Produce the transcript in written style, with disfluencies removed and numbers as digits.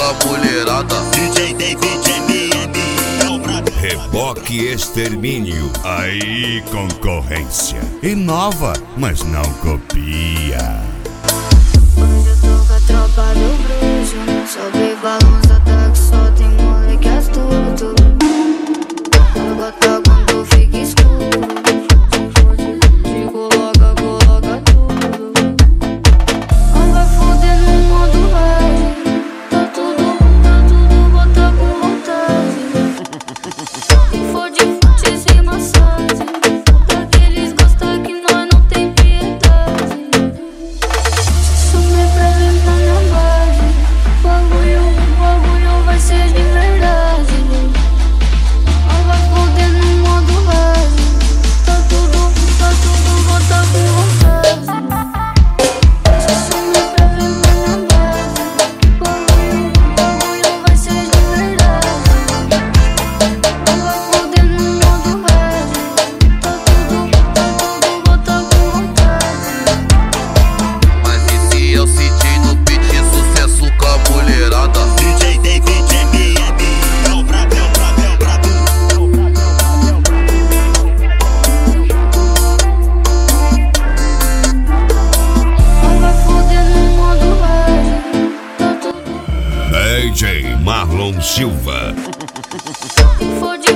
com a mulherada. DJ David MM. Reboque Extermínio. Aí, concorrência. Inova, mas não copia. Hoje eu tô com a tropa do bruxo. Sobe balança, que só tem moleque astuto. Bota quando fica escuro. Te coloca tudo. Não vai foder no modo hard. Tá tudo, bota com vontade. Se for de fute sem massagem, daqueles gosta que nós não tem piedade. Some pra ver na minha base. O bagulho vai ser de verdade. Não vai foder no modo hard. Tá tudo, bota com vontade. Some pra ver na minha base. O bagulho vai ser de verdade. Não vai foder no modo hard. Tá tudo, bota com vontade. Mas esse é o Cid no beat, sucesso com a mulherada. DJ David MM. Não vai foder no modo hard. Tá tudo. DJ Marlon Silva. Se for de